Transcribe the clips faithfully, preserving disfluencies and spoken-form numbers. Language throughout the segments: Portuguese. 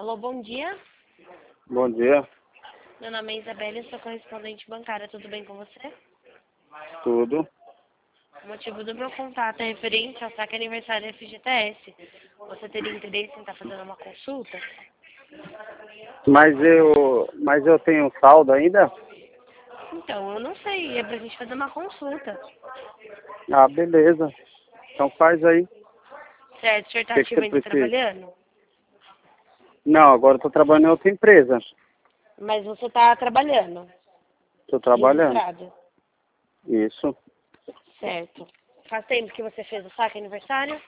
Alô, bom dia. Bom dia. Meu nome é Isabela e sou correspondente bancária. Tudo bem com você? Tudo. O motivo do meu contato é referente ao saque aniversário F G T S. Você teria interesse em estar fazendo uma consulta? Mas eu, mas eu tenho saldo ainda? Então, eu não sei. É pra gente fazer uma consulta. Ah, beleza. Então faz aí. Certo, o senhor O está que, que você ativamente precisa? trabalhando? Não, agora eu tô trabalhando em outra empresa. Mas você está trabalhando? Tô trabalhando. Registrado? Isso. Certo. Faz tempo que você fez o saque aniversário?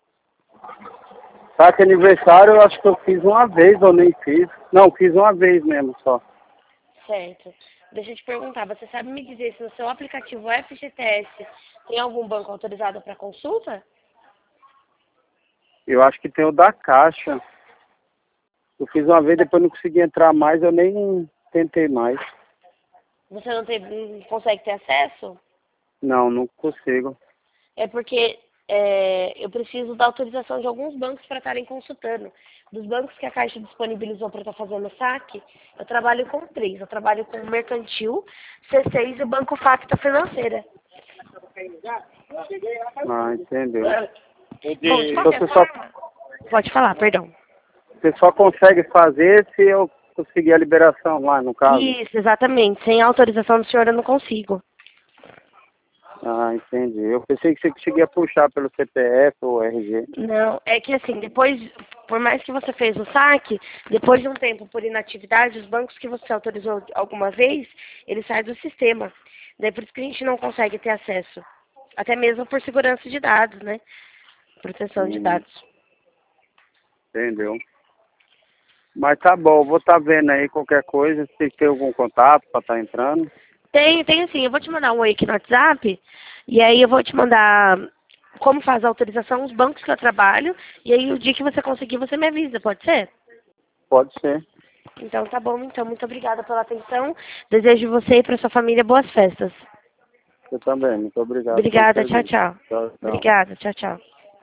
Saque aniversário eu acho que eu fiz uma vez ou nem fiz. Não, fiz uma vez mesmo só. Certo. Deixa eu te perguntar, você sabe me dizer se no seu aplicativo F G T S tem algum banco autorizado para consulta? Eu acho que tem o da Caixa. Eu fiz uma vez, depois não consegui entrar mais, eu nem tentei mais. Você não, tem, não consegue ter acesso? Não, não consigo. É porque é, eu preciso da autorização de alguns bancos para estarem consultando. Dos bancos que a Caixa disponibilizou para estar fazendo saque, eu trabalho com três. Eu trabalho com o Mercantil, C seis e o Banco Facta Financeira. Ah, entendeu. Bom, de Então qualquer você só, forma... Pode falar, perdão. você só consegue fazer se eu conseguir a liberação lá, no caso. Isso, exatamente. Sem autorização do senhor eu não consigo. Ah, entendi. Eu pensei que você conseguia puxar pelo C P F ou R G. Não, é que assim, depois, por mais que você fez o saque, depois de um tempo por inatividade, os bancos que você autorizou alguma vez, eles saem do sistema. Daí por isso que a gente não consegue ter acesso. Até mesmo por segurança de dados, né? Proteção de Hum, dados. entendeu. Mas tá bom, eu vou estar vendo aí qualquer coisa, se tem algum contato para estar entrando. Tem, tem sim. Eu vou te mandar um oi aqui no WhatsApp, e aí eu vou te mandar como faz a autorização, os bancos que eu trabalho, e aí o dia que você conseguir, você me avisa, pode ser? Pode ser. Então tá bom, então muito obrigada pela atenção. Desejo você e para sua família boas festas. Eu também, muito obrigado pelo Obrigada, tchau, serviço. tchau. Tchau, tchau. Obrigada, tchau, tchau.